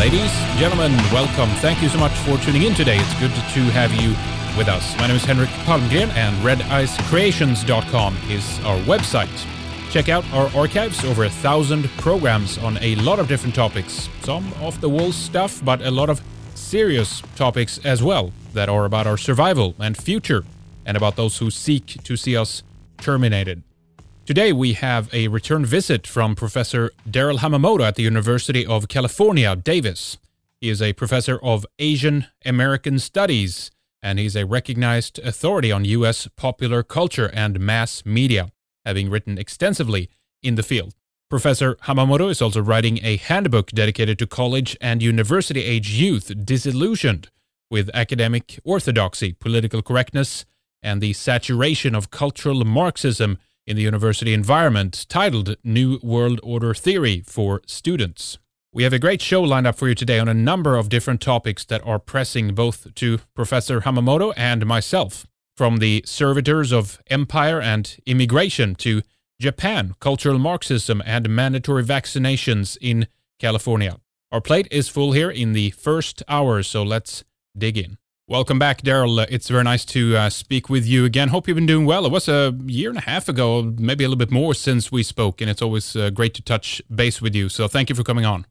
Ladies, gentlemen, welcome. Thank you so much for tuning in today. It's good to have you with us. My name is Henrik Palmgren, and redicecreations.com is our website. Check out our archives, over 1,000 programs on a lot of different topics. Some off-the-wall stuff, but a lot of serious topics as well that are about our survival and future, and about those who seek to see us terminated. Today we have a return visit from Professor Daryl Hamamoto at the University of California, Davis. He is a professor of Asian American Studies, and he's a recognized authority on U.S. popular culture and mass media, having written extensively in the field. Professor Hamamoto is also writing a handbook dedicated to college and university-age youth disillusioned with academic orthodoxy, political correctness, and the saturation of cultural Marxism in the university environment, titled New World Order Theory for Students. We have a great show lined up for you today on a number of different topics that are pressing both to Professor Hamamoto and myself, from the servitors of empire and immigration to Japan, cultural Marxism, and mandatory vaccinations in California. Our plate is full here in the first hour, so let's dig in. Welcome back, Daryl. It's very nice to speak with you again. Hope you've been doing well. It was a year and a half ago, maybe a little bit more since we spoke, and it's always great to touch base with you. So thank you for coming on.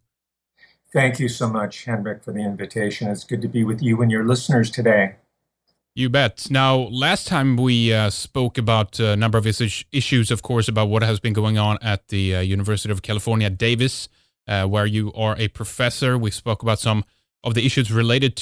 Thank you so much, Henrik, for the invitation. It's good to be with you and your listeners today. You bet. Now, last time we spoke about a number of issues, of course, about what has been going on at the University of California, Davis, where you are a professor. We spoke about some of the issues related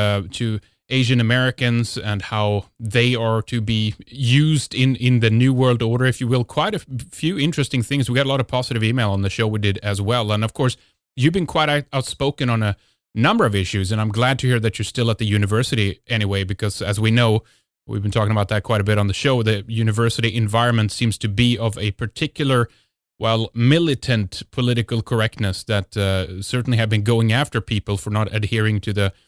to Asian Americans and how they are to be used in the New World Order, if you will. Quite a few interesting things. We got a lot of positive email on the show we did as well. And of course, you've been quite outspoken on a number of issues, and I'm glad to hear that you're still at the university anyway, because as we know, we've been talking about that quite a bit on the show, the university environment seems to be of a particular, militant political correctness that certainly have been going after people for not adhering to the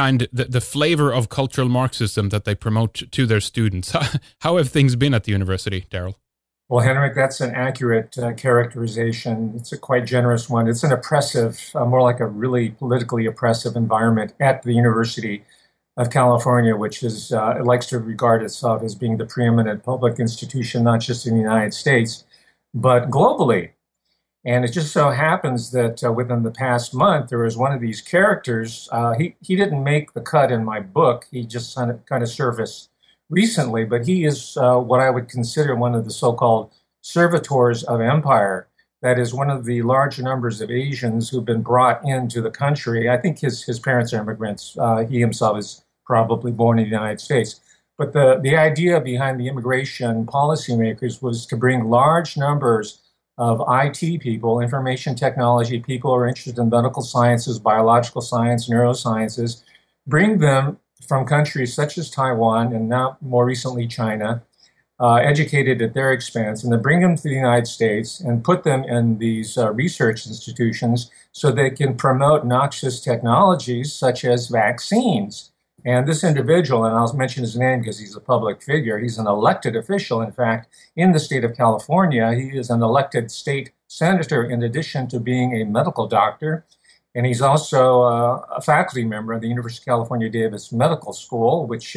flavor of cultural Marxism that they promote to their students. How have things been at the university, Daryl? Well, Henrik, that's an accurate characterization. It's a quite generous one. It's an oppressive, more like a really politically oppressive environment at the University of California, which is it likes to regard itself as being the preeminent public institution, not just in the United States, but globally. And it just so happens that within the past month, there was one of these characters. He didn't make the cut in my book. He just kind of surfaced recently, but he is what I would consider one of the so-called servitors of empire. That is one of the large numbers of Asians who've been brought into the country. I think his parents are immigrants. He himself is probably born in the United States. But the idea behind the immigration policymakers was to bring large numbers of IT people, information technology people who are interested in medical sciences, biological science, neurosciences, bring them from countries such as Taiwan and now more recently China, educated at their expense, and then bring them to the United States and put them in these research institutions so they can promote noxious technologies such as vaccines. And this individual, and I'll mention his name because he's a public figure, he's an elected official, in fact, in the state of California. He is an elected state senator in addition to being a medical doctor. And he's also a faculty member of the University of California, Davis Medical School, which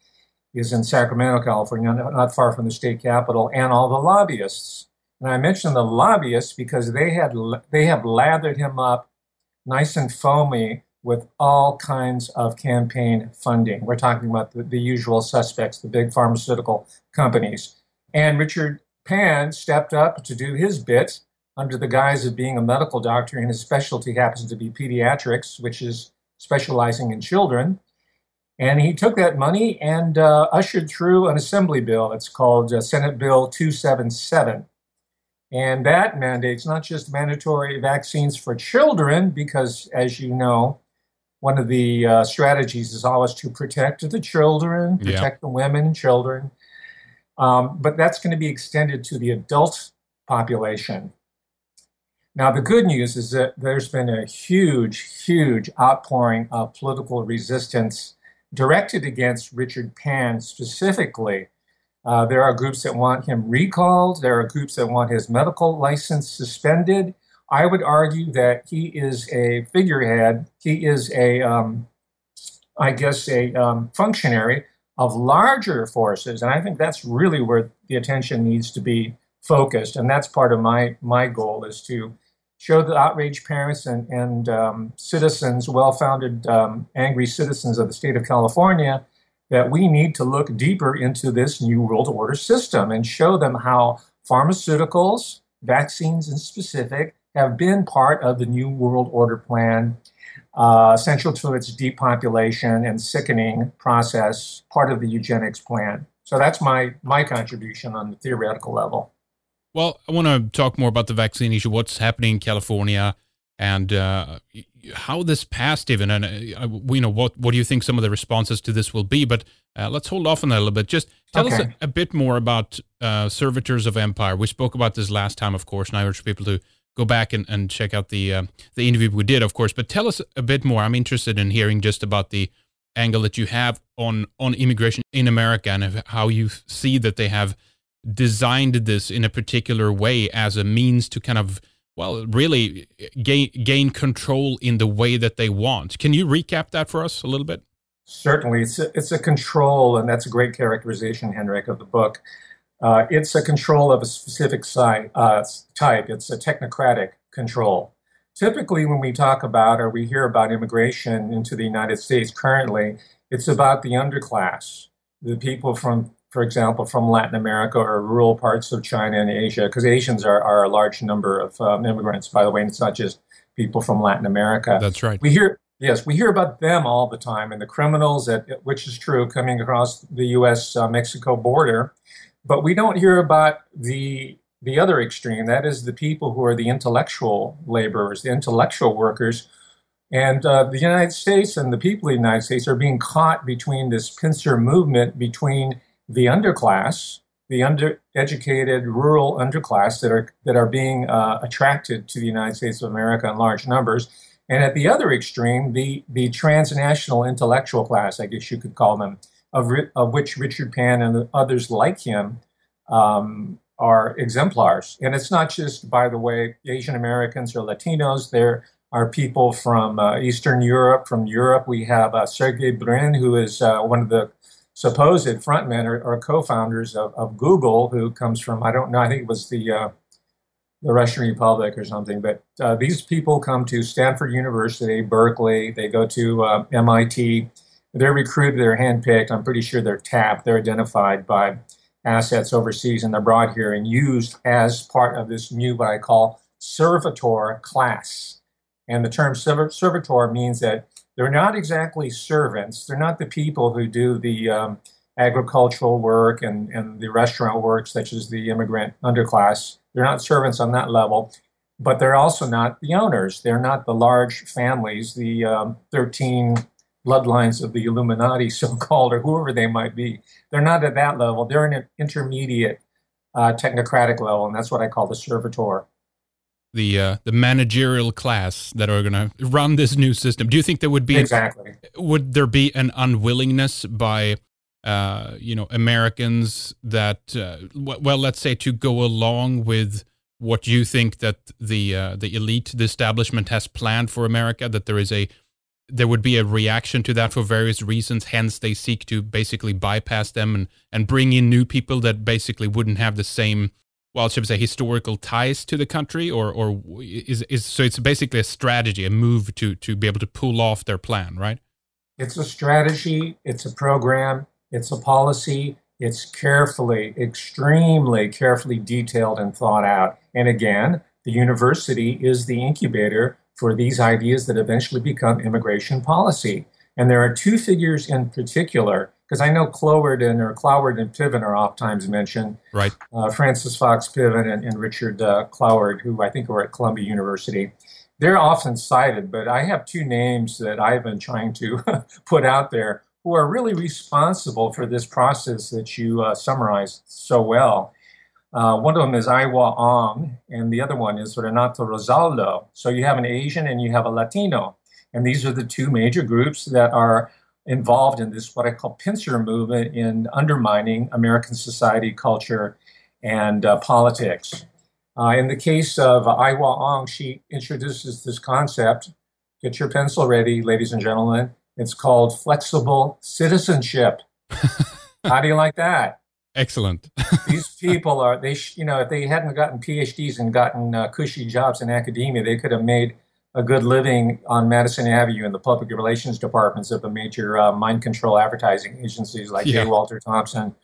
is in Sacramento, California, not far from the state capitol, and all the lobbyists. And I mention the lobbyists because they have lathered him up nice and foamy with all kinds of campaign funding. We're talking about the usual suspects, the big pharmaceutical companies. And Richard Pan stepped up to do his bit under the guise of being a medical doctor, and his specialty happens to be pediatrics, which is specializing in children. And he took that money and ushered through an assembly bill. It's called Senate Bill 277. And that mandates not just mandatory vaccines for children, because, as you know, one of the strategies is always to protect the children, protect the women and children. But that's going to be extended to the adult population. Now, the good news is that there's been a huge, huge outpouring of political resistance directed against Richard Pan specifically. There are groups that want him recalled. There are groups that want his medical license suspended. I would argue that he is a figurehead. He is I guess, a functionary of larger forces. And I think that's really where the attention needs to be focused. And that's part of my goal is to show the outraged parents and citizens, well-founded, angry citizens of the state of California, that we need to look deeper into this New World Order system and show them how pharmaceuticals, vaccines in specific, have been part of the New World Order plan, essential to its depopulation and sickening process, part of the eugenics plan. So that's my contribution on the theoretical level. Well, I want to talk more about the vaccine issue, what's happening in California, and how this passed even. And we know what do you think some of the responses to this will be, but let's hold off on that a little bit. Just tell us a bit more about Servitors of Empire. We spoke about this last time, of course, and I urge people to go back and check out the interview we did, of course. But tell us a bit more. I'm interested in hearing just about the angle that you have on immigration in America and how you see that they have designed this in a particular way as a means to kind of, well, really gain control in the way that they want. Can you recap that for us a little bit? Certainly. It's a control, and that's a great characterization, Henrik, of the book. It's a control of a specific type. It's a technocratic control. Typically, when we talk about or we hear about immigration into the United States currently, it's about the underclass, the people from, for example, from Latin America or rural parts of China and Asia, because Asians are a large number of immigrants, by the way, and it's not just people from Latin America. That's right. We hear about them all the time, and the criminals, which is true, coming across the U.S.-Mexico border. But we don't hear about the other extreme. That is the people who are the intellectual laborers, the intellectual workers. And the United States and the people of the United States are being caught between this pincer movement between the underclass, the undereducated rural underclass that are being attracted to the United States of America in large numbers. And at the other extreme, the transnational intellectual class, I guess you could call them, of which Richard Pan and others like him are exemplars. And it's not just, by the way, Asian Americans or Latinos. There are people from Eastern Europe. From Europe, we have Sergey Brin, who is one of the supposed frontmen or co-founders of Google, who comes from, I don't know, I think it was the Russian Republic or something. But these people come to Stanford University, Berkeley. They go to MIT. They're recruited, they're handpicked. I'm pretty sure they're tapped. They're identified by assets overseas, and they're brought here and used as part of this new, what I call, servitor class. And the term servitor means that they're not exactly servants. They're not the people who do the agricultural work and the restaurant work, such as the immigrant underclass. They're not servants on that level, but they're also not the owners. They're not the large families, the 13 bloodlines of the Illuminati, so-called, or whoever they might be. They're not at that level. They're in an intermediate technocratic level, and that's what I call the servitor. The managerial class that are going to run this new system. Do you think there would be would there be an unwillingness by Americans that well, let's say, to go along with what you think that the elite, the establishment has planned for America, that there would be a reaction to that for various reasons, hence they seek to basically bypass them and bring in new people that basically wouldn't have the same, well, should we say, historical ties to the country, or so it's basically a strategy, a move to be able to pull off their plan, right? It's a strategy, it's a program, it's a policy, it's extremely carefully detailed and thought out. And again, the university is the incubator for these ideas that eventually become immigration policy. And there are two figures in particular, because I know Cloward and Piven are oftentimes mentioned. Right. Francis Fox Piven and Richard Cloward, who I think are at Columbia University. They're often cited, but I have two names that I've been trying to put out there who are really responsible for this process that you summarized so well. One of them is Aiwa Ong, and the other one is Renato Rosaldo. So you have an Asian and you have a Latino. And these are the two major groups that are involved in this, what I call pincer movement, in undermining American society, culture, and politics. In the case of Ai Hua-ong, she introduces this concept. Get your pencil ready, ladies and gentlemen. It's called flexible citizenship. How do you like that? Excellent. These people are, if they hadn't gotten PhDs and gotten cushy jobs in academia, they could have made a good living on Madison Avenue in the public relations departments of the major mind control advertising agencies like J. Yeah. Walter Thompson.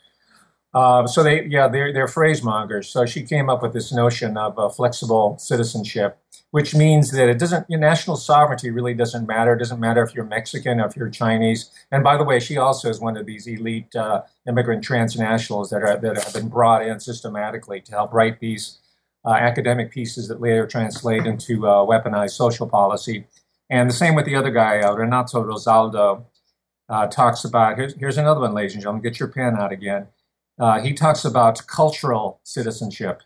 So they're phrase mongers. So she came up with this notion of flexible citizenship, which means that it doesn't, national sovereignty really doesn't matter. It doesn't matter if you're Mexican or if you're Chinese. And by the way, she also is one of these elite immigrant transnationals that have been brought in systematically to help write these academic pieces that later translate into weaponized social policy. And the same with the other guy, Renato Rosaldo, talks about, here's another one, ladies and gentlemen, get your pen out again. He talks about cultural citizenship.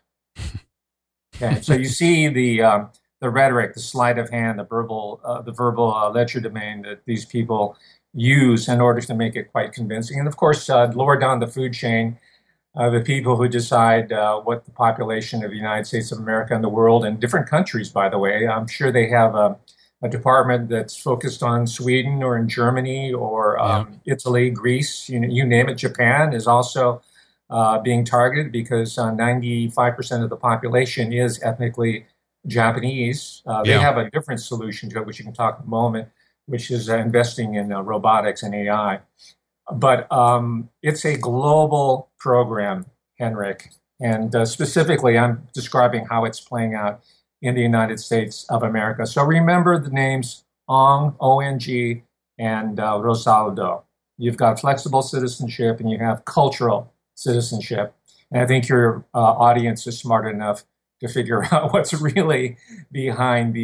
Okay, so you see the rhetoric, the sleight of hand, the verbal legerdemain that these people use in order to make it quite convincing. And of course, lower down the food chain, the people who decide what the population of the United States of America and the world and different countries, by the way, I'm sure they have a department that's focused on Sweden or in Germany or Yeah. Italy, Greece, you name it. Japan is also being targeted because 95% of the population is ethnically Japanese. They Yeah. have a different solution to it, which you can talk in a moment, which is investing in robotics and AI. But it's a global program, Henrik. And specifically, I'm describing how it's playing out in the United States of America. So remember the names Ong, O-N-G, and Rosaldo. You've got flexible citizenship and you have cultural citizenship. And I think your audience is smart enough to figure out what's really behind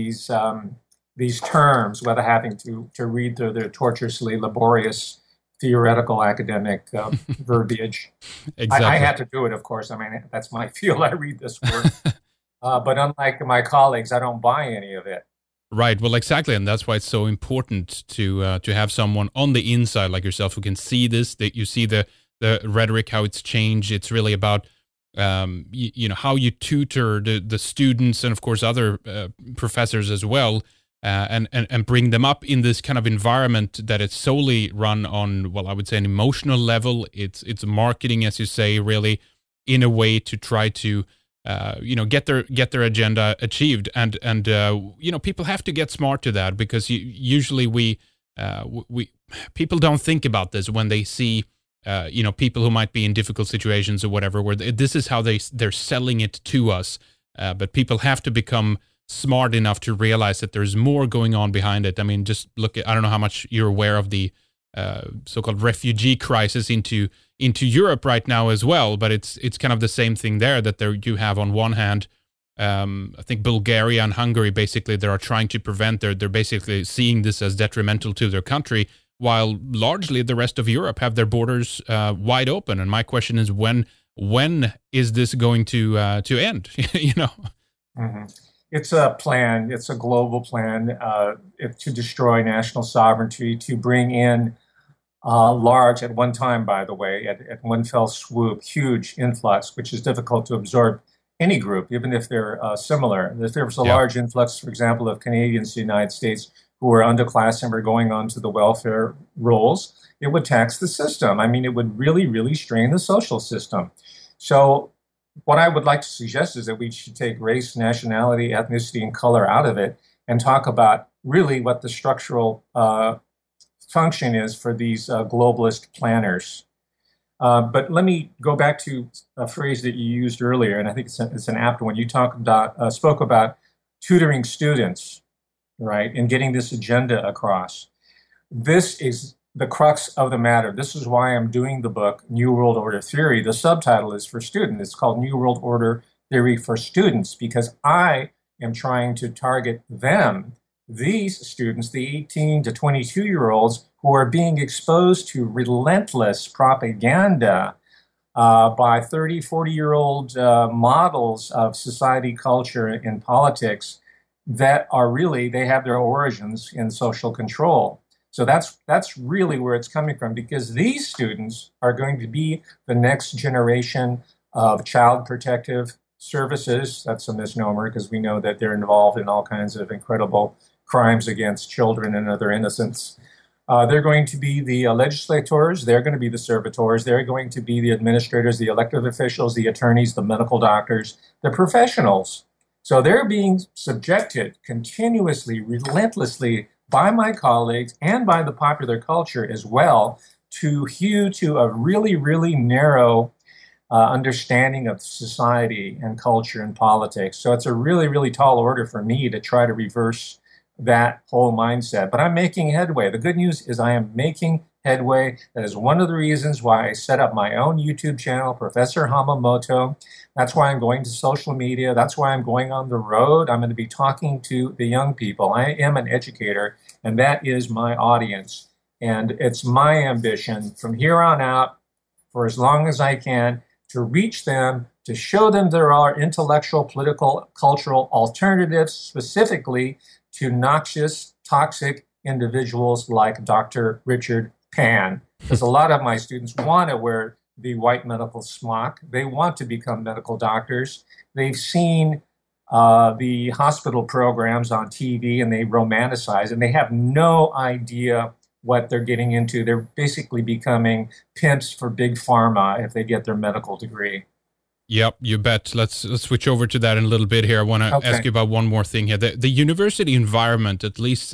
these terms, whether having to read through their tortuously laborious theoretical academic verbiage. I Exactly. had to do it, of course. I mean, that's my field. I read this work. But unlike my colleagues, I don't buy any of it. Right. Well, exactly, and that's why it's so important to have someone on the inside like yourself who can see this. That you see the rhetoric, how it's changed. It's really about how you tutor the students and of course other professors as well, and bring them up in this kind of environment that it's solely run on, well, I would say an emotional level. It's marketing, as you say, really in a way to try to get their agenda achieved, and people have to get smart to that because usually we people don't think about this when they see people who might be in difficult situations or whatever, where this is how they're selling it to us. But people have to become smart enough to realize that there's more going on behind it. I mean, just look at, I don't know how much you're aware of the so-called refugee crisis into Europe right now as well, but it's kind of the same thing there, that there you have on one hand, I think Bulgaria and Hungary basically they are trying to prevent, they're basically seeing this as detrimental to their country, while largely the rest of Europe have their borders wide open. And my question is, when is this going to end? Mm-hmm. It's a plan. It's a global plan to destroy national sovereignty, to bring in large, at one time, by the way, at one fell swoop, huge influx, which is difficult to absorb any group, even if they're similar. If there was a Yeah. large influx, for example, of Canadians to the United States who were underclass and were going on to the welfare rolls, it would tax the system. I mean, it would really, really strain the social system. So what I would like to suggest is that we should take race, nationality, ethnicity, and color out of it and talk about really what the structural function is for these globalist planners. But let me go back to a phrase that you used earlier, and I think it's an apt one. You spoke about tutoring students, right, and getting this agenda across. This is the crux of the matter. This is why I'm doing the book, New World Order Theory. The subtitle is for students. It's called New World Order Theory for Students, because I am trying to target them, these students, the 18 to 22-year-olds who are being exposed to relentless propaganda by 30, 40-year-old models of society, culture, and politics that are really, they have their origins in social control. So that's really where it's coming from, because these students are going to be the next generation of child protective services. That's a misnomer because we know that they're involved in all kinds of incredible crimes against children and other innocents. They're going to be the legislators. They're going to be the servitors. They're going to be the administrators, the elected officials, the attorneys, the medical doctors, the professionals. So they're being subjected continuously, relentlessly by my colleagues and by the popular culture as well to a really, really narrow understanding of society and culture and politics. So it's a really, really tall order for me to try to reverse that whole mindset. But I'm making headway. The good news is I am making headway. That is one of the reasons why I set up my own YouTube channel, Professor Hamamoto. That's why I'm going to social media. That's why I'm going on the road. I'm going to be talking to the young people. I am an educator, and that is my audience. And it's my ambition from here on out, for as long as I can, to reach them, to show them there are intellectual, political, cultural alternatives, specifically to noxious, toxic individuals like Dr. Richard Pan. Because a lot of my students want to wear the white medical smock. They want to become medical doctors. They've seen the hospital programs on TV and they romanticize, and they have no idea what they're getting into. They're basically becoming pimps for big pharma if they get their medical degree. Yep, you bet. Let's switch over to that in a little bit here. I want to ask you about one more thing here. The university environment, at least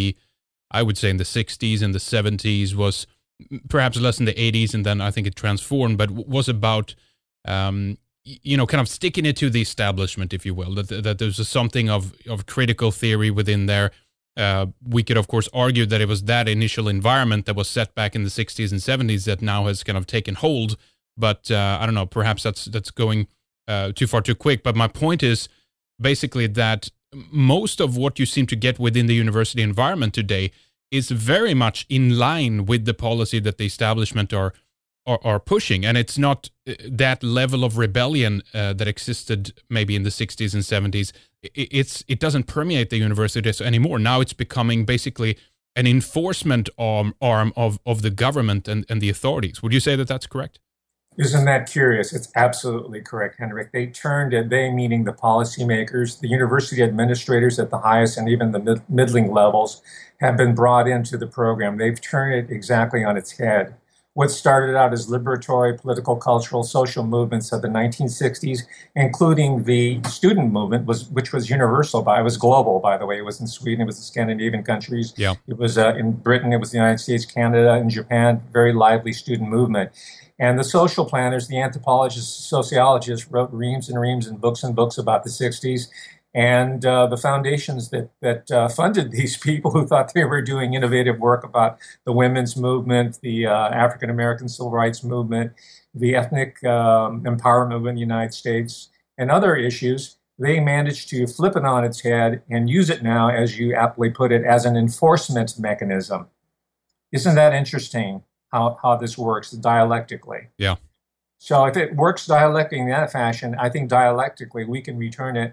I would say in the 60s and the 70s, was perhaps less in the 80s, and then I think it transformed, but was about, kind of sticking it to the establishment, if you will, that there's something of critical theory within there. We could, of course, argue that it was that initial environment that was set back in the 60s and 70s that now has kind of taken hold. But I don't know, perhaps that's going too far too quick. But my point is basically that most of what you seem to get within the university environment today is very much in line with the policy that the establishment are pushing. And it's not that level of rebellion that existed maybe in the 60s and 70s. It doesn't permeate the universities anymore. Now it's becoming basically an enforcement arm of the government and the authorities. Would you say that that's correct? Isn't that curious? It's absolutely correct, Henrik. They meaning the policymakers, the university administrators at the highest and even the middling levels, have been brought into the program. They've turned it exactly on its head. What started out as liberatory, political, cultural, social movements of the 1960s, including the student movement, which was universal. It was global, by the way. It was in Sweden, it was the Scandinavian countries. Yeah. It was in Britain, it was the United States, Canada, and Japan. Very lively student movement. And the social planners, the anthropologists, sociologists wrote reams and reams and books about the 60s. And the foundations that funded these people who thought they were doing innovative work about the women's movement, the African-American civil rights movement, the ethnic empowerment movement in the United States, and other issues, they managed to flip it on its head and use it now, as you aptly put it, as an enforcement mechanism. Isn't that interesting how this works dialectically? Yeah. So if it works dialectically in that fashion, I think dialectically we can return it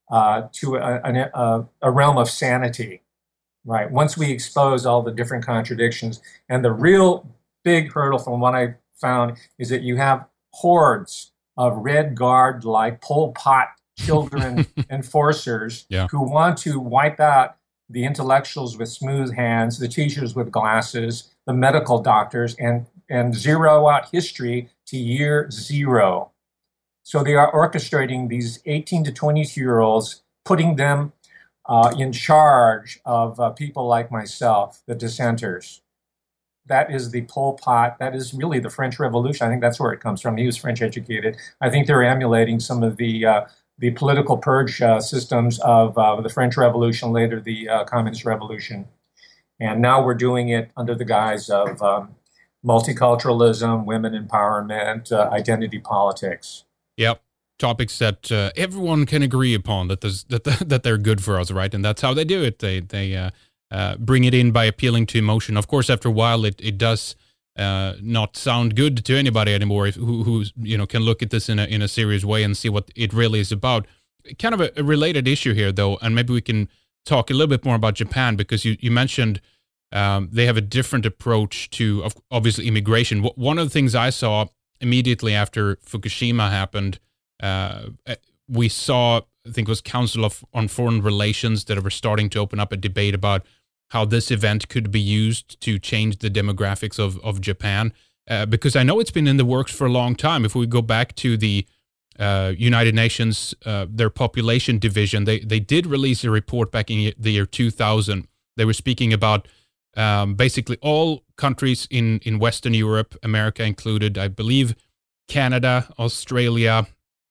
to a realm of sanity, right? Once we expose all the different contradictions. And the real big hurdle from what I found is that you have hordes of Red Guard like Pol Pot children enforcers who want to wipe out the intellectuals with smooth hands, the teachers with glasses, the medical doctors, and zero out history to year zero. So they are orchestrating these 18 to 22-year-olds, putting them in charge of people like myself, the dissenters. That is the Pol Pot. That is really the French Revolution. I think that's where it comes from. He was French educated. I think they're emulating some of the political purge systems of the French Revolution, later the Communist Revolution. And now we're doing it under the guise of multiculturalism, women empowerment, identity politics. Yep. Topics that everyone can agree upon that they're good for us, right? And that's how they do it. They bring it in by appealing to emotion. Of course, after a while, it does not sound good to anybody anymore who can look at this in a serious way and see what it really is about. Kind of a related issue here, though, and maybe we can talk a little bit more about Japan, because you mentioned they have a different approach to obviously immigration. One of the things I saw immediately after Fukushima happened we saw, I think it was on Foreign Relations that were starting to open up a debate about how this event could be used to change the demographics of Japan. Because I know it's been in the works for a long time. If we go back to the United Nations, their population division, they did release a report back in the year 2000. They were speaking about basically all countries in Western Europe, America included, I believe Canada, Australia,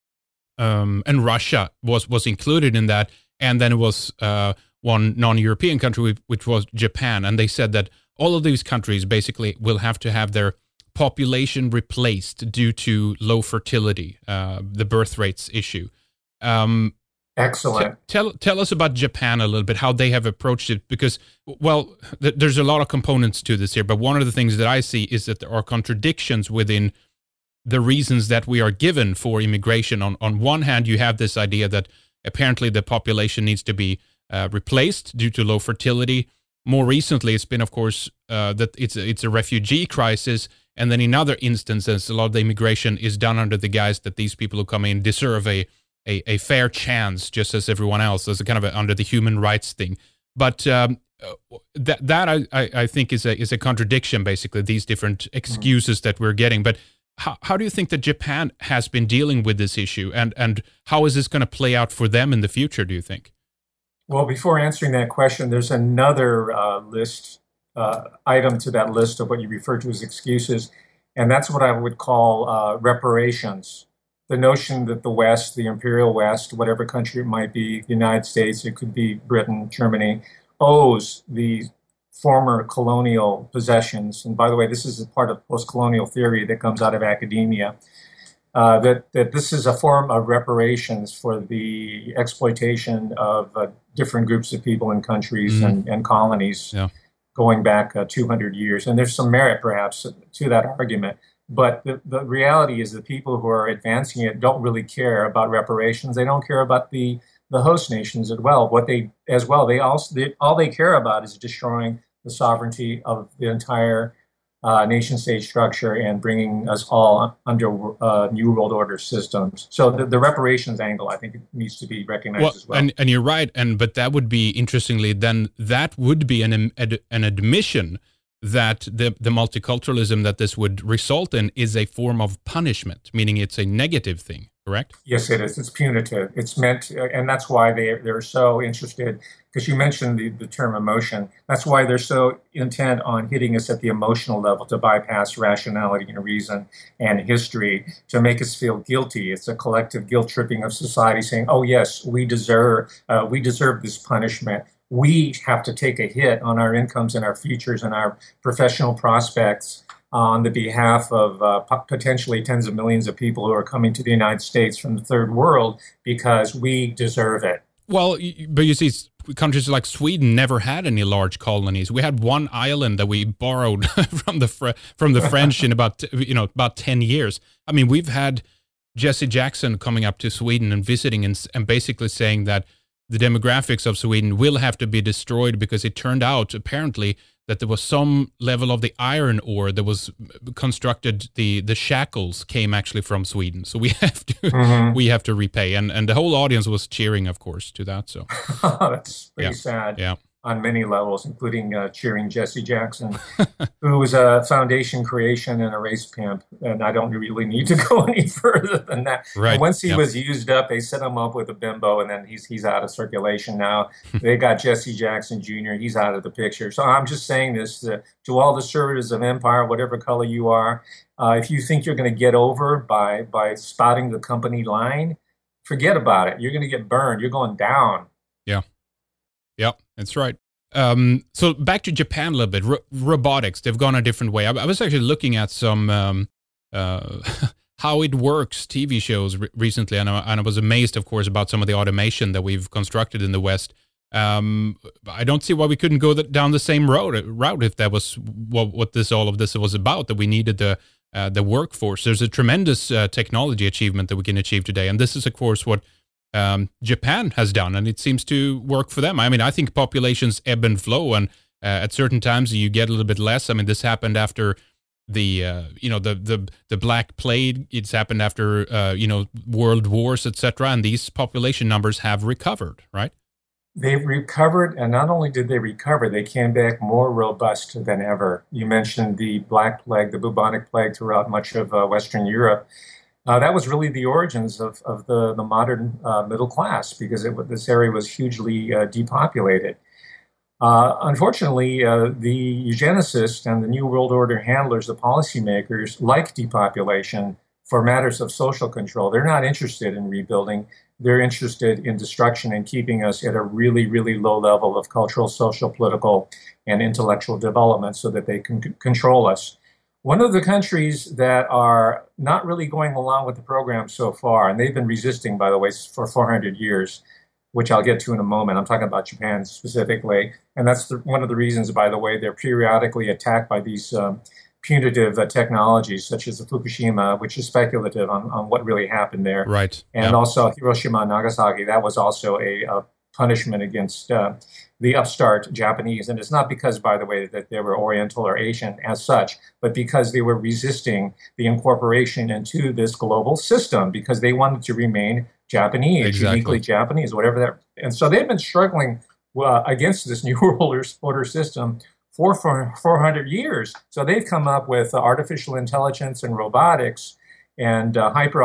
and Russia was included in that. And then it was one non-European country, which was Japan. And they said that all of these countries basically will have to have their population replaced due to low fertility, the birth rates issue. Excellent. Tell us about Japan a little bit, how they have approached it, because, well, there's a lot of components to this here, but one of the things that I see is that there are contradictions within the reasons that we are given for immigration. On one hand, you have this idea that apparently the population needs to be replaced due to low fertility. More recently, it's been, of course, that it's a refugee crisis. And then in other instances, a lot of the immigration is done under the guise that these people who come in deserve a fair chance, just as everyone else, as a kind of under the human rights thing. But that I think is a contradiction, basically, these different excuses that we're getting. But how do you think that Japan has been dealing with this issue, and how is this going to play out for them in the future, do you think? Well, before answering that question, there's another item to that list of what you refer to as excuses, and that's what I would call reparations. The notion that the West, the Imperial West, whatever country it might be, the United States, it could be Britain, Germany, owes the former colonial possessions. And by the way, this is a part of post-colonial theory that comes out of academia. That this is a form of reparations for the exploitation of different groups of people in countries and colonies going back 200 years. And there's some merit, perhaps, to that argument. But the reality is that people who are advancing it don't really care about reparations. They don't care about the host nations as well. All they care about is destroying the sovereignty of the entire nation-state structure and bringing us all under New World Order systems. So the reparations angle, I think, it needs to be recognized as well. And you're right. But that would be, interestingly, then that would be an admission that the multiculturalism that this would result in is a form of punishment, meaning it's a negative thing, correct? Yes, it is. It's punitive. It's meant, and that's why they're so interested, because you mentioned the term emotion. That's why they're so intent on hitting us at the emotional level to bypass rationality and reason and history to make us feel guilty. It's a collective guilt tripping of society saying, oh, yes, we deserve this punishment. We have to take a hit on our incomes and our futures and our professional prospects on the behalf of potentially tens of millions of people who are coming to the United States from the third world because we deserve it. Well, but you see, countries like Sweden never had any large colonies. We had one island that we borrowed from the French in about 10 years. I mean, we've had Jesse Jackson coming up to Sweden and visiting and basically saying that the demographics of Sweden will have to be destroyed because it turned out, apparently, that there was some level of the iron ore that was constructed. The shackles came actually from Sweden, so we have to repay. And the whole audience was cheering, of course, to that. So that's pretty sad. Yeah. On many levels, including cheering Jesse Jackson, who was a foundation creation and a race pimp. And I don't really need to go any further than that. Right. And once he was used up, they set him up with a bimbo, and then he's out of circulation now. They got Jesse Jackson Jr., he's out of the picture. So I'm just saying this to all the servitors of empire, whatever color you are. If you think you're going to get over by spouting the company line, forget about it. You're going to get burned. You're going down. Yeah, that's right. So back to Japan a little bit. Robotics, they've gone a different way. I was actually looking at some how it works TV shows recently, and I was amazed, of course, about some of the automation that we've constructed in the West. I don't see why we couldn't go down the same route if that was what all of this was about, that we needed the workforce. There's a tremendous technology achievement that we can achieve today, and this is, of course, what Japan has done, and it seems to work for them. I mean, I think populations ebb and flow, and at certain times you get a little bit less. I mean, this happened after the Black Plague. It's happened after world wars, etc., and these population numbers have recovered, right? They've recovered, and not only did they recover, they came back more robust than ever. You mentioned the Black Plague, the bubonic plague throughout much of Western Europe. That was really the origins of the modern middle class, because this area was hugely depopulated. Unfortunately, the eugenicists and the New World Order handlers, the policymakers, like depopulation for matters of social control. They're not interested in rebuilding. They're interested in destruction and keeping us at a really, really low level of cultural, social, political, and intellectual development so that they can control us. One of the countries that are not really going along with the program so far, and they've been resisting, by the way, for 400 years, which I'll get to in a moment. I'm talking about Japan specifically. And that's one of the reasons, by the way, they're periodically attacked by these punitive technologies, such as the Fukushima, which is speculative on what really happened there. Right. And also Hiroshima and Nagasaki, that was also a punishment against the upstart Japanese. And it's not because, by the way, that they were Oriental or Asian as such, but because they were resisting the incorporation into this global system, because they wanted to remain Japanese, uniquely Japanese, whatever that. And so they've been struggling against this New World Order system for 400 years. So they've come up with artificial intelligence and robotics and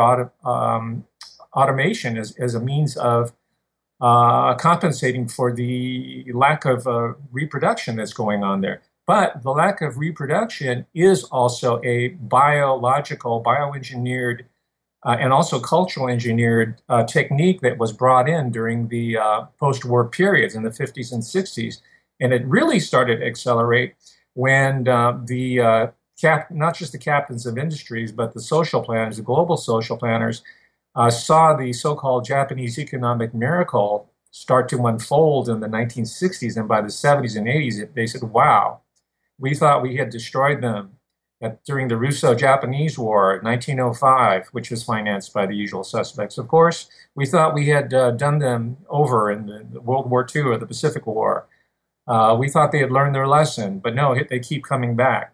automation as a means of compensating for the lack of reproduction that's going on there. But the lack of reproduction is also a biological, bioengineered, and also cultural engineered technique that was brought in during the post-war periods in the 50s and 60s. And it really started to accelerate when not just the captains of industries, but the social planners, the global social planners, saw the so-called Japanese economic miracle start to unfold in the 1960s. And by the 70s and 80s, they said, wow, we thought we had destroyed them during the Russo-Japanese War, 1905, which was financed by the usual suspects. Of course, we thought we had done them over in the World War II or the Pacific War. We thought they had learned their lesson, but no, they keep coming back.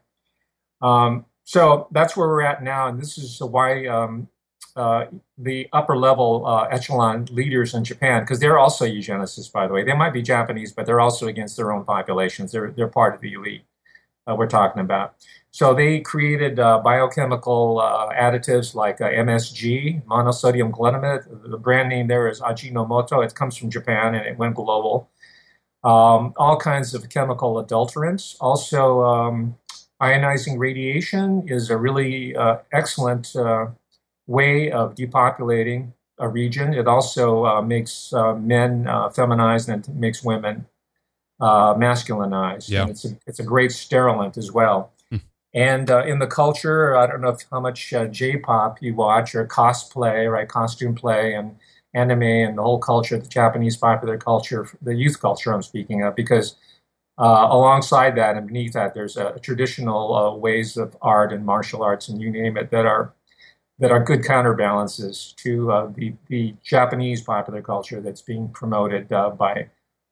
So that's where we're at now, and this is why the upper level echelon leaders in Japan, because they're also eugenicists, by the way. They might be Japanese, but they're also against their own populations. They're part of the elite we're talking about. So they created biochemical additives like MSG, monosodium glutamate. The brand name there is Ajinomoto. It comes from Japan and it went global. All kinds of chemical adulterants. Also, ionizing radiation is a really excellent way of depopulating a region. It also makes men feminized and makes women masculinized. Yeah. And it's a great sterilant as well. And in the culture, I don't know how much J-pop you watch or cosplay, right? Costume play and anime and the whole culture, the Japanese popular culture, the youth culture I'm speaking of, because alongside that and beneath that, there's traditional ways of art and martial arts and you name it that are good counterbalances to the Japanese popular culture that's being promoted by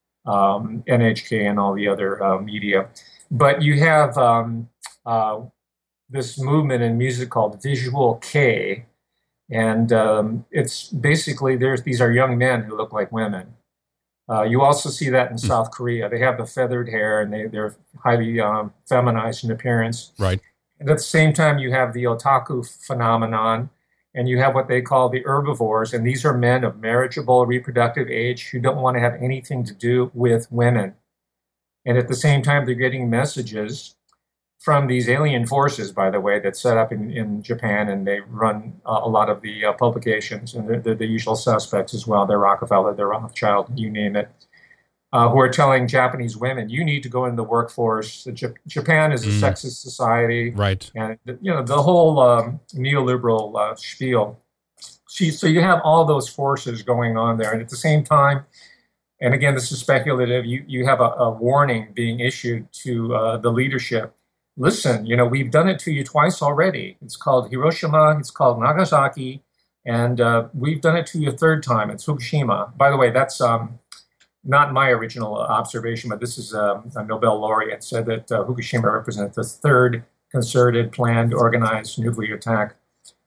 NHK and all the other media. But you have this movement in music called Visual Kei, and it's basically these are young men who look like women. You also see that in South Korea. They have the feathered hair and they're highly feminized in appearance. Right. And at the same time, you have the otaku phenomenon, and you have what they call the herbivores, and these are men of marriageable reproductive age who don't want to have anything to do with women. And at the same time, they're getting messages from these alien forces, by the way, that set up in Japan, and they run a lot of the publications, and they're the usual suspects as well. They're Rockefeller, they're Rothschild, you name it, who are telling Japanese women, you need to go into the workforce. Japan is a sexist society. Right. And, the whole neoliberal spiel. So you have all those forces going on there. And at the same time, and again, this is speculative, you have a warning being issued to the leadership. Listen, we've done it to you twice already. It's called Hiroshima, it's called Nagasaki, and we've done it to you a third time. It's Fukushima. By the way, that's not my original observation, but this is a Nobel laureate said that Fukushima represents the third concerted, planned, organized nuclear attack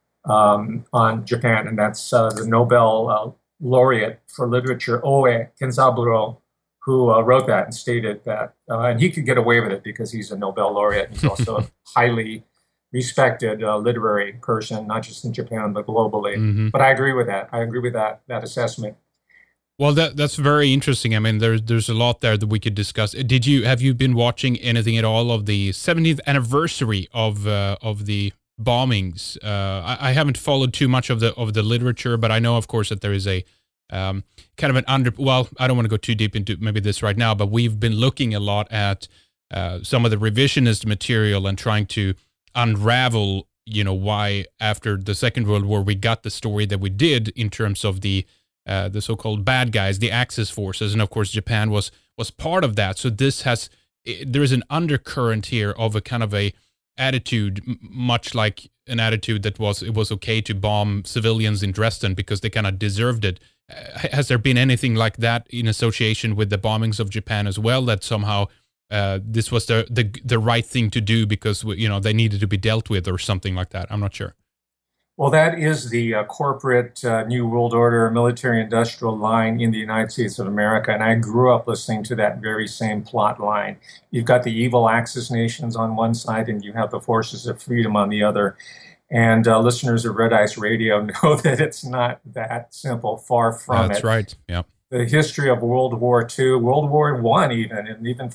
on Japan. And that's the Nobel laureate for literature, Oe Kenzaburo, who wrote that and stated that. And he could get away with it because he's a Nobel laureate. He's also a highly respected literary person, not just in Japan, but globally. Mm-hmm. But I agree with that. I agree with that assessment. Well, that's very interesting. I mean, there's a lot there that we could discuss. Have you been watching anything at all of the 70th anniversary of the bombings? I haven't followed too much of the literature, but I know, of course, that there is a kind of an well, I don't want to go too deep into maybe this right now, but we've been looking a lot at some of the revisionist material and trying to unravel, why after the Second World War we got the story that we did in terms of the so-called bad guys, the Axis forces, and of course Japan was part of that. So there is an undercurrent here of a kind of a attitude, much like an attitude that it was okay to bomb civilians in Dresden because they kind of deserved it. Has there been anything like that in association with the bombings of Japan as well, that somehow this was the right thing to do because they needed to be dealt with or something like that? I'm not sure. Well, that is the corporate New World Order military-industrial line in the United States of America, and I grew up listening to that very same plot line. You've got the evil Axis nations on one side, and you have the forces of freedom on the other. And listeners of Red Ice Radio know that it's not that simple, far from it. That's right, yeah. The history of World War II, World War I even, and even,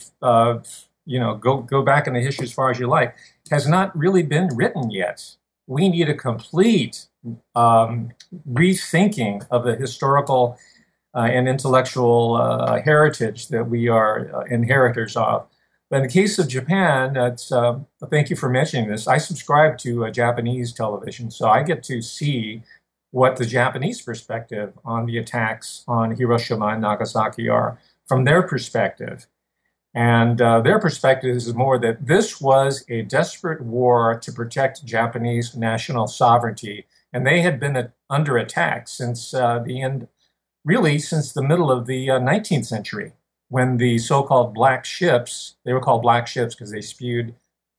go back in the history as far as you like, has not really been written yet. We need a complete rethinking of the historical and intellectual heritage that we are inheritors of. But in the case of Japan, thank you for mentioning this. I subscribe to Japanese television, so I get to see what the Japanese perspective on the attacks on Hiroshima and Nagasaki are from their perspective. And their perspective is more that this was a desperate war to protect Japanese national sovereignty. And they had been under attack since the middle of the 19th century, when the so-called black ships, they were called black ships because they spewed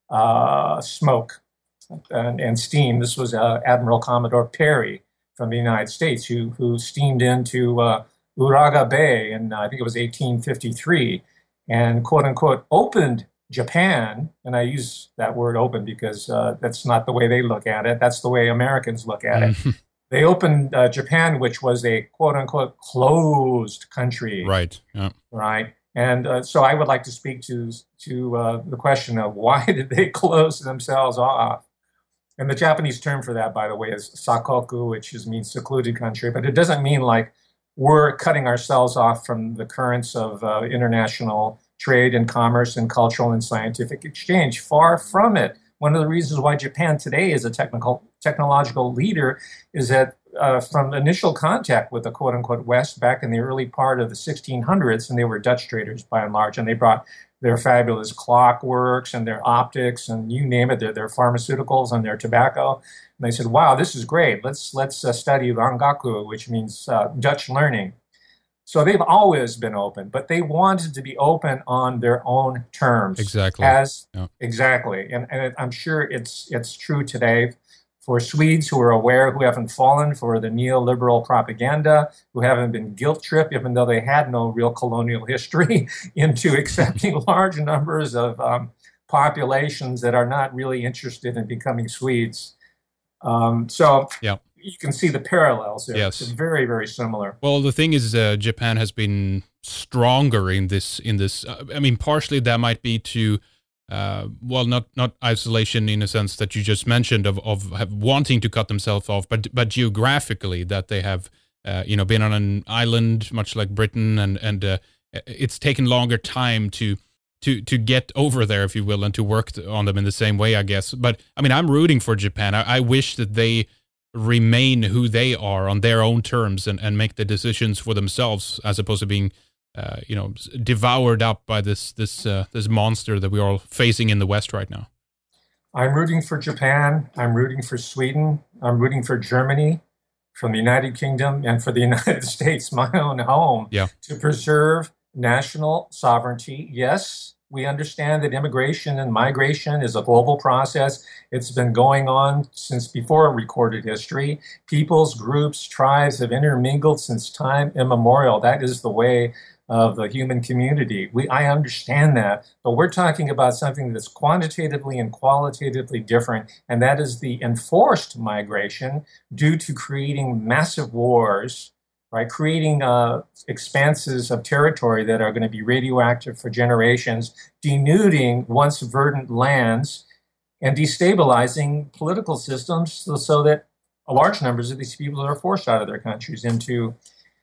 smoke and steam. This was Admiral Commodore Perry from the United States who steamed into Uraga Bay in, I think it was 1853, and quote unquote opened Japan. And I use that word open because that's not the way they look at it. That's the way Americans look at it. They opened Japan, which was a quote unquote closed country. Right. Yeah. Right. And so I would like to speak to the question of why did they close themselves off? And the Japanese term for that, by the way, is sakoku, which means secluded country. But it doesn't mean like we're cutting ourselves off from the currents of international trade and commerce and cultural and scientific exchange. Far from it. One of the reasons why Japan today is a technological leader is that from initial contact with the quote-unquote West back in the early part of the 1600s, and they were Dutch traders by and large, and they brought their fabulous clockworks and their optics and you name it, their pharmaceuticals and their tobacco. And they said, wow, this is great. Let's study Rangaku, which means Dutch learning. So they've always been open, but they wanted to be open on their own terms. Exactly. Exactly. And I'm sure it's true today for Swedes who are aware, who haven't fallen for the neoliberal propaganda, who haven't been guilt-tripped, even though they had no real colonial history, into accepting large numbers of populations that are not really interested in becoming Swedes. You can see the parallels there. Yes. It's very, very similar. Well, the thing is, Japan has been stronger in this. I mean, partially that might be to, not isolation in a sense that you just mentioned of wanting to cut themselves off, but geographically that they have, been on an island much like Britain, and it's taken longer time to get over there, if you will, and to work on them in the same way, I guess. But I mean, I'm rooting for Japan. I wish that they remain who they are on their own terms and make the decisions for themselves, as opposed to being, devoured up by this monster that we're all facing in the West right now. I'm rooting for Japan. I'm rooting for Sweden. I'm rooting for Germany, from the United Kingdom, and for the United States, my own home, to preserve national sovereignty. Yes, We understand that immigration and migration is a global process. It's been going on since before recorded history. Peoples, groups, tribes have intermingled since time immemorial. That is the way of the human community. I understand that, but we're talking about something that's quantitatively and qualitatively different, and that is the enforced migration due to creating massive wars, right? Creating expanses of territory that are going to be radioactive for generations, denuding once verdant lands, and destabilizing political systems so that large numbers of these people are forced out of their countries into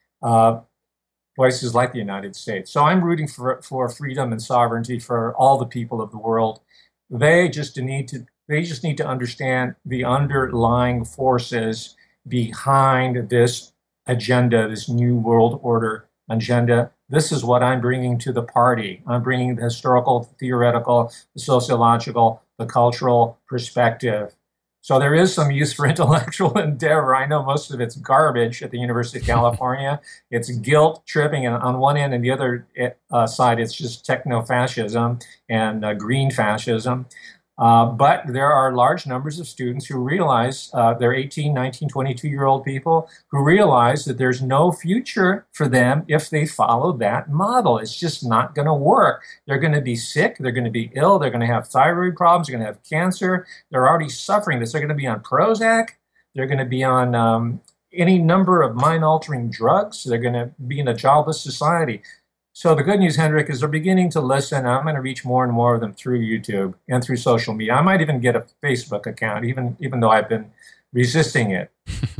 places like the United States. So I'm rooting for freedom and sovereignty for all the people of the world. They just need to understand the underlying forces behind this agenda, this new world order agenda. This is what I'm bringing to the party. I'm bringing the historical, theoretical, the sociological, the cultural perspective. So there is some use for intellectual endeavor. I know most of it's garbage at the University of California. It's guilt tripping on one end, and the other side, it's just techno-fascism and green fascism. But there are large numbers of students who realize, they're 18, 19, 22-year-old people who realize that there's no future for them if they follow that model. It's just not going to work. They're going to be sick. They're going to be ill. They're going to have thyroid problems. They're going to have cancer. They're already suffering this. They're going to be on Prozac. They're going to be on any number of mind-altering drugs. They're going to be in a jobless society. So the good news, Henrik, is they're beginning to listen. I'm going to reach more and more of them through YouTube and through social media. I might even get a Facebook account, even though I've been resisting it.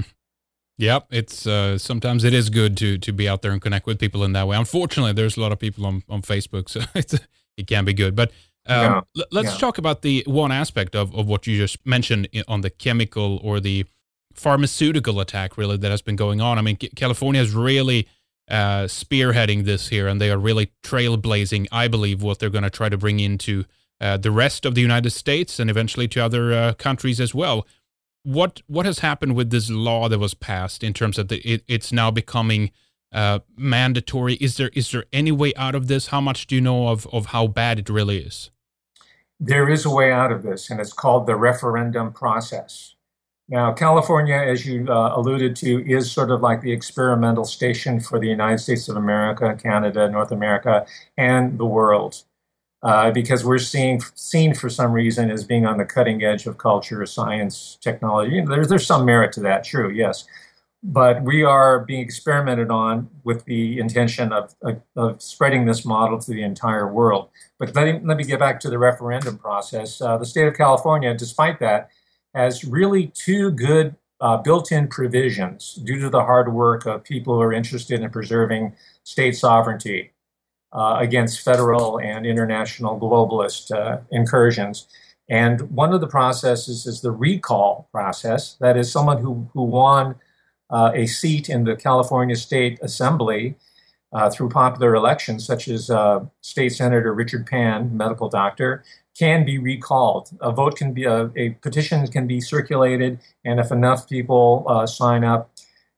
Yep, it's sometimes it is good to be out there and connect with people in that way. Unfortunately, there's a lot of people on Facebook, so it can be good. But let's talk about the one aspect of what you just mentioned on the chemical or the pharmaceutical attack, really, that has been going on. I mean, California is really spearheading this here, and they are really trailblazing, I believe, what they're going to try to bring into the rest of the United States and eventually to other countries as well. What has happened with this law that was passed in terms of it's now becoming mandatory? Is there any way out of this? How much do you know of how bad it really is? There is a way out of this, and it's called the referendum process. Now, California, as you alluded to, is sort of like the experimental station for the United States of America, Canada, North America, and the world, because we're seen for some reason as being on the cutting edge of culture, science, technology. You know, there's some merit to that, true, yes. But we are being experimented on with the intention of spreading this model to the entire world. But let me get back to the referendum process. The state of California, despite that, has really two good built-in provisions due to the hard work of people who are interested in preserving state sovereignty against federal and international globalist incursions. And one of the processes is the recall process. That is, someone who won a seat in the California State Assembly through popular elections, such as State Senator Richard Pan, medical doctor, can be recalled. A vote can be a petition can be circulated, and if enough people sign up,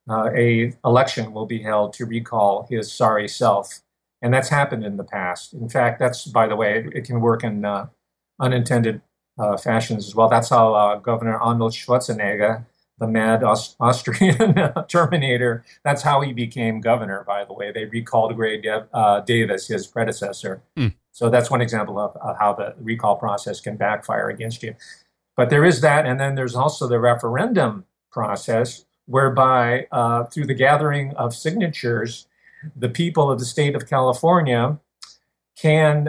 a election will be held to recall his sorry self. And that's happened in the past. In fact, that's, by the way, it can work in unintended fashions as well. That's how Governor Arnold Schwarzenegger, the mad Austrian Terminator, that's how he became governor, by the way. They recalled Gray Davis, his predecessor. So that's one example of how the recall process can backfire against you. But there is that, and then there's also the referendum process, whereby through the gathering of signatures, the people of the state of California can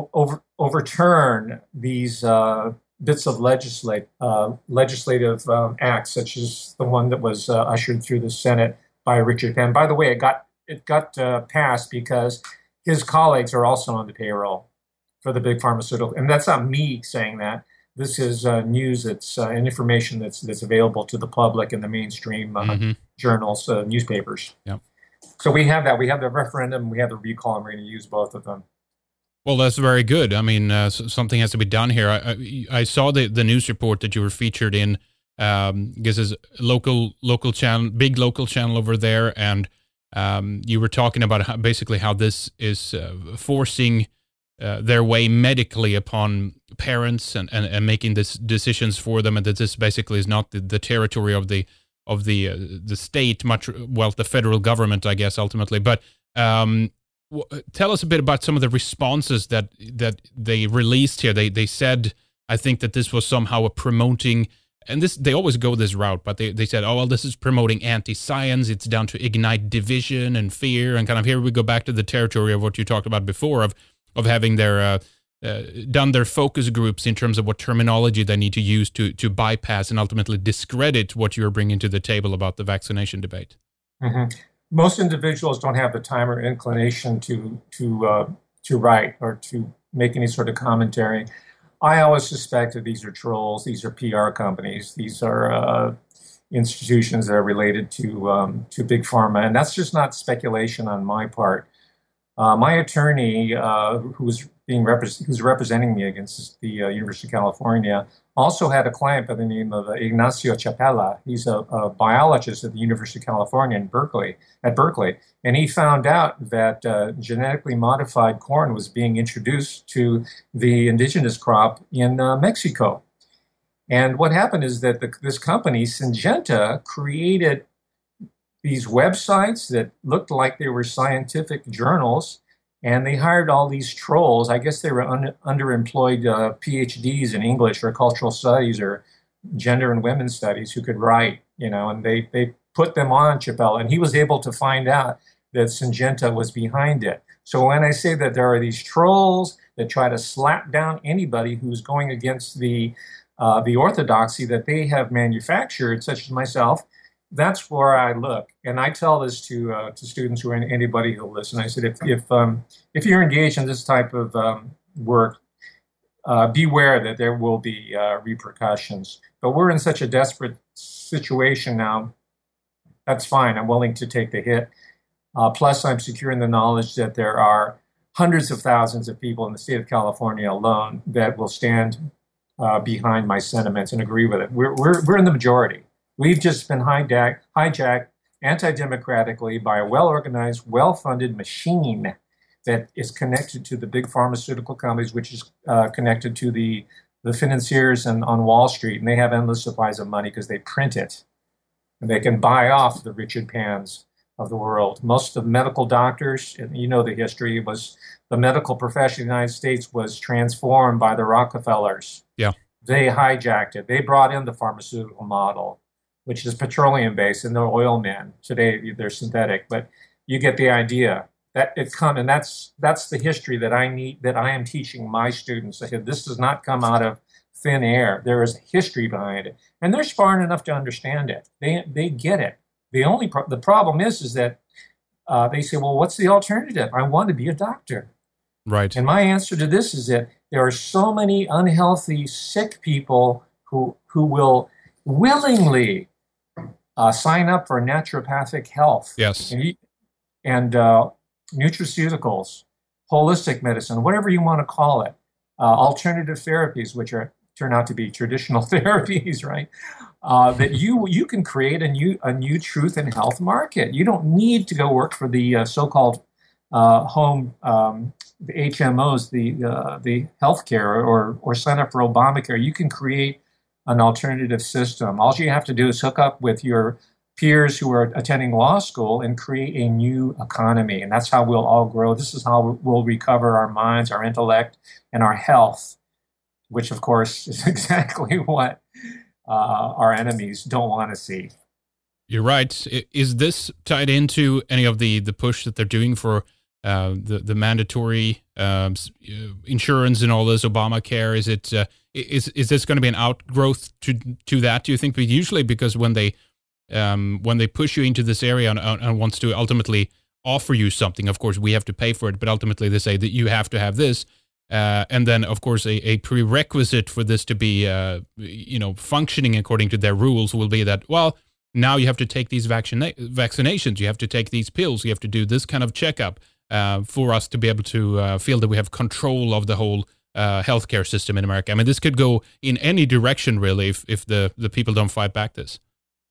overturn these bits of legislative acts, such as the one that was ushered through the Senate by Richard Penn. By the way, it got passed because his colleagues are also on the payroll for the big pharmaceutical. And that's not me saying that. This is news that's and information that's available to the public in the mainstream journals, newspapers. Yep. So we have that. We have the referendum, we have the recall, and we're going to use both of them. Well, that's very good. I mean, something has to be done here. I saw the news report that you were featured in. I guess it's local channel, big local channel over there, and you were talking about basically how this is forcing their way medically upon parents and making these decisions for them, and that this basically is not the territory of the state, the federal government, I guess, ultimately. But tell us a bit about some of the responses that they released here. They said, I think, that this was somehow a promoting, and this, they always go this route, but they said, oh, well, this is promoting anti-science. It's down to ignite division and fear, and kind of here we go back to the territory of what you talked about before of having their done their focus groups in terms of what terminology they need to use to bypass and ultimately discredit what you're bringing to the table about the vaccination debate. Mm-hmm. Most individuals don't have the time or inclination to write or to make any sort of commentary. I always suspect that these are trolls. These are PR companies. These are institutions that are related to big pharma, and that's just not speculation on my part. My attorney, who's representing me against the University of California, also had a client by the name of Ignacio Chapela. He's a biologist at the University of California at Berkeley, and he found out that genetically modified corn was being introduced to the indigenous crop in Mexico. And what happened is that this company, Syngenta, created these websites that looked like they were scientific journals, and they hired all these trolls. I guess they were underemployed PhDs in English or cultural studies or gender and women's studies who could write, and they put them on Chapela, and he was able to find out that Syngenta was behind it. So when I say that there are these trolls that try to slap down anybody who's going against the orthodoxy that they have manufactured, such as myself, that's where I look, and I tell this to students or anybody who'll listen. I said, if you're engaged in this type of work, beware that there will be repercussions. But we're in such a desperate situation now. That's fine. I'm willing to take the hit. Plus, I'm secure in the knowledge that there are hundreds of thousands of people in the state of California alone that will stand behind my sentiments and agree with it. We're in the majority. We've just been hijacked anti-democratically by a well-organized, well-funded machine that is connected to the big pharmaceutical companies, which is connected to the financiers on Wall Street. And they have endless supplies of money because they print it. And they can buy off the Richard Pans of the world. Most of medical doctors, and you know the history, was the medical profession in the United States was transformed by the Rockefellers. Yeah. They hijacked it. They brought in the pharmaceutical model, which is petroleum-based, and they're oil men. Today, they're synthetic, but you get the idea. That it's come, and that's the history that I am teaching my students. I said, this does not come out of thin air. There is history behind it, and they're smart enough to understand it. They get it. The problem is that they say, well, what's the alternative? I want to be a doctor. Right. And my answer to this is that there are so many unhealthy, sick people who will willingly sign up for naturopathic health. Yes. And nutraceuticals, holistic medicine, whatever you want to call it, alternative therapies, which turn out to be traditional therapies, right? That you can create a new truth and health market. You don't need to go work for the so-called home, the HMOs, the healthcare, or sign up for Obamacare. You can create an alternative system. All you have to do is hook up with your peers who are attending law school and create a new economy. And that's how we'll all grow. This is how we'll recover our minds, our intellect, and our health, which, of course, is exactly what our enemies don't want to see. You're right. Is this tied into any of the push that they're doing for the mandatory insurance and all this, Obamacare? Is it is this going to be an outgrowth to that, do you think? But usually, because when they push you into this area and wants to ultimately offer you something, of course, we have to pay for it, but ultimately they say that you have to have this. And then, of course, a prerequisite for this to be, functioning according to their rules will be that, well, now you have to take these vaccinations, you have to take these pills, you have to do this kind of checkup for us to be able to feel that we have control of the whole healthcare system in America. I mean, this could go in any direction, really, if the people don't fight back this.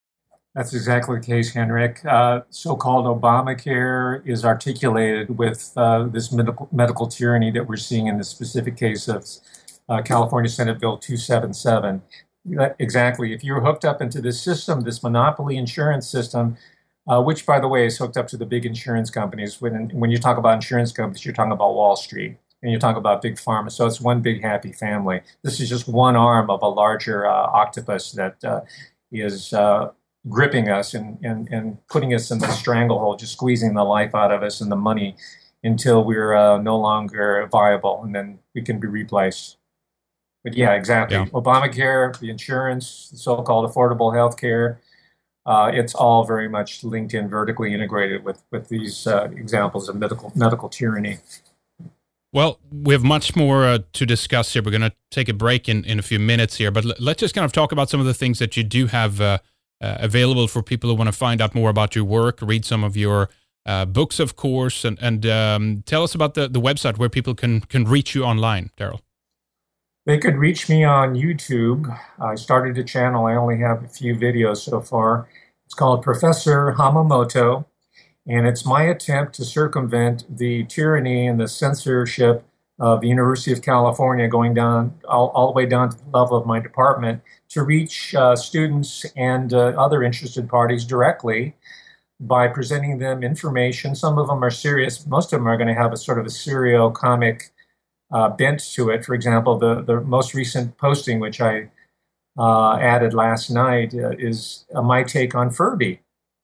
That's exactly the case, Henrik. So-called Obamacare is articulated with this medical tyranny that we're seeing in the specific case of California Senate Bill 277. Exactly. If you're hooked up into this system, this monopoly insurance system, which, by the way, is hooked up to the big insurance companies. When you talk about insurance companies, you're talking about Wall Street and you're talking about big pharma. So it's one big happy family. This is just one arm of a larger octopus that is gripping us and putting us in the stranglehold, just squeezing the life out of us and the money until we're no longer viable, and then we can be replaced. But yeah, exactly. Yeah. Obamacare, the insurance, the so-called affordable health care, it's all very much linked in, vertically integrated with these examples of medical tyranny. Well, we have much more to discuss here. We're going to take a break in a few minutes here, but let's just kind of talk about some of the things that you do have available for people who want to find out more about your work, read some of your books, of course, and tell us about the website where people can reach you online, Daryl. They could reach me on YouTube. I started a channel. I only have a few videos so far. It's called Professor Hamamoto, and it's my attempt to circumvent the tyranny and the censorship of the University of California, going down all the way down to the level of my department, to reach students and other interested parties directly by presenting them information. Some of them are serious. Most of them are going to have a sort of a serio-comic bent to it. For example, the most recent posting, which I added last night, is my take on Furby,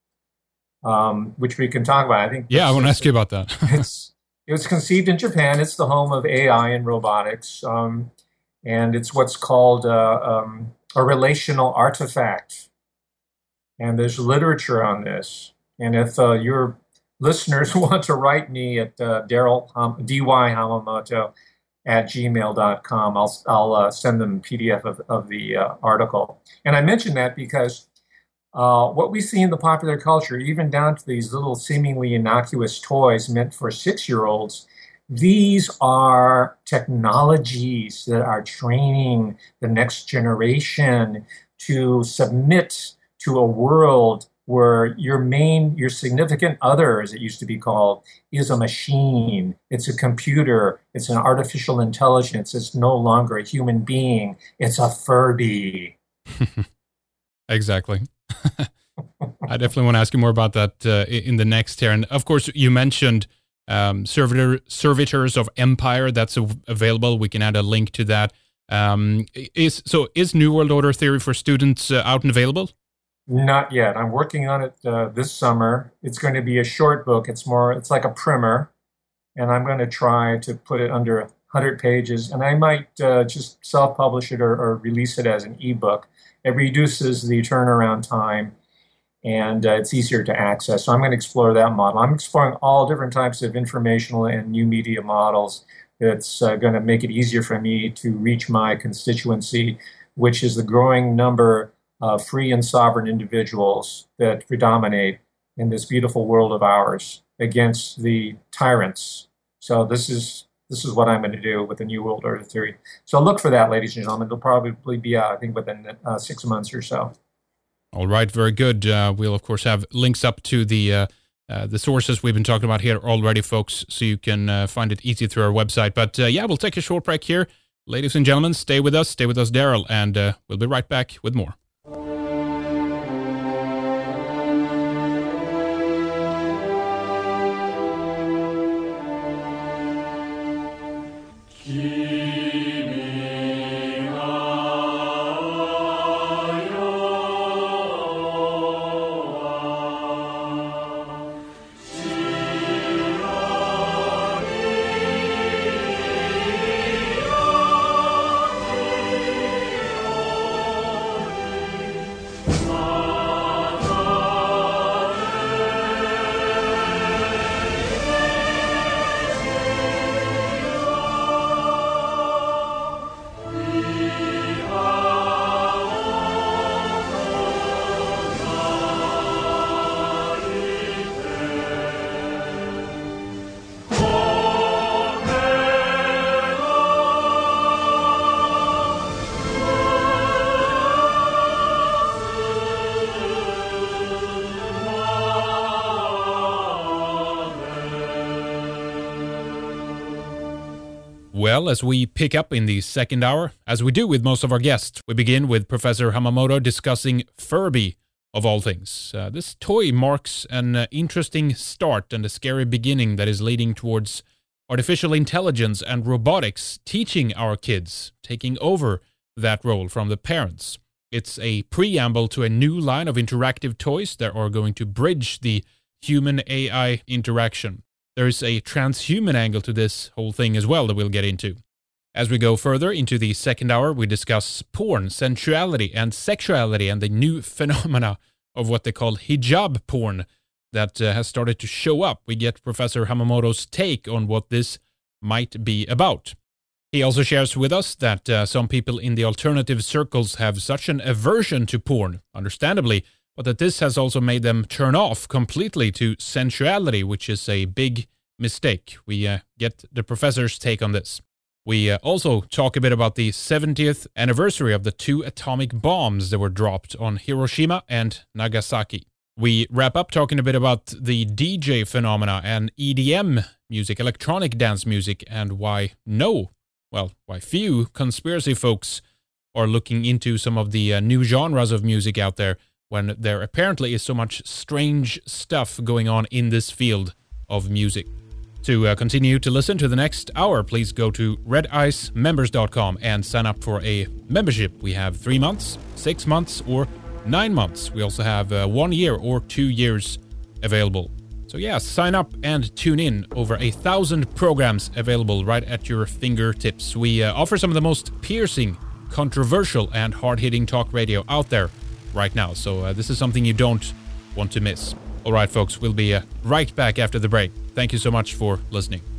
which we can talk about. I think. Yeah, I want to ask you about that. It was conceived in Japan. It's the home of AI and robotics, and it's what's called a relational artifact. And there's literature on this. And if your listeners want to write me at Daryl D.Y. Hamamoto at gmail.com, I'll send them a PDF of the article. And I mention that because what we see in the popular culture, even down to these little seemingly innocuous toys meant for 6-year-olds, these are technologies that are training the next generation to submit to a world where your significant other, as it used to be called, is a machine. It's a computer. It's an artificial intelligence. It's no longer a human being. It's a Furby. Exactly. I definitely want to ask you more about that in the next here. And of course, you mentioned Servitors of Empire. That's available. We can add a link to that. Is New World Order Theory for Students out and available? Not yet. I'm working on it this summer. It's going to be a short book. It's like a primer, and I'm going to try to put it under 100 pages, and I might just self-publish it or release it as an ebook. It reduces the turnaround time, and it's easier to access. So I'm going to explore that model. I'm exploring all different types of informational and new media models that's going to make it easier for me to reach my constituency, which is the growing number of free and sovereign individuals that predominate in this beautiful world of ours against the tyrants. So this is what I'm going to do with the New World Order Theory. So look for that, ladies and gentlemen. It'll probably be out, I think, within 6 months or so. All right, very good. We'll, of course, have links up to the sources we've been talking about here already, folks, so you can find it easy through our website. But yeah, we'll take a short break here. Ladies and gentlemen, stay with us, Daryl, and we'll be right back with more. Well, as we pick up in the second hour, as we do with most of our guests, we begin with Professor Hamamoto discussing Furby, of all things. This toy marks an interesting start and a scary beginning that is leading towards artificial intelligence and robotics teaching our kids, taking over that role from the parents. It's a preamble to a new line of interactive toys that are going to bridge the human-AI interaction. There's a transhuman angle to this whole thing as well that we'll get into. As we go further into the second hour, we discuss porn, sensuality, and sexuality, and the new phenomena of what they call hijab porn that has started to show up. We get Professor Hamamoto's take on what this might be about. He also shares with us that some people in the alternative circles have such an aversion to porn, understandably, but that this has also made them turn off completely to sensuality, which is a big mistake. We get the professor's take on this. We also talk a bit about the 70th anniversary of the 2 atomic bombs that were dropped on Hiroshima and Nagasaki. We wrap up talking a bit about the DJ phenomena and EDM music, electronic dance music, and why few conspiracy folks are looking into some of the new genres of music out there, when there apparently is so much strange stuff going on in this field of music. To continue to listen to the next hour, please go to redicemembers.com and sign up for a membership. We have 3 months, 6 months, or 9 months. We also have 1 year or 2 years available. So yeah, sign up and tune in. Over 1,000 programs available right at your fingertips. We offer some of the most piercing, controversial, and hard-hitting talk radio out there right now. So this is something you don't want to miss. All right, folks, we'll be right back after the break. Thank you so much for listening.